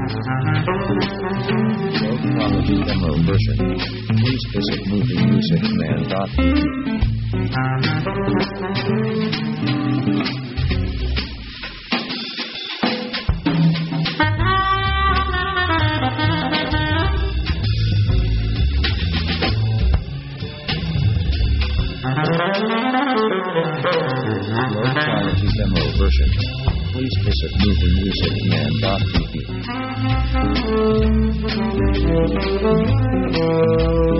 Low quality demo version. Please visit moviemusicman.tv. Low quality demo version. Please visit moviemusicman.tv.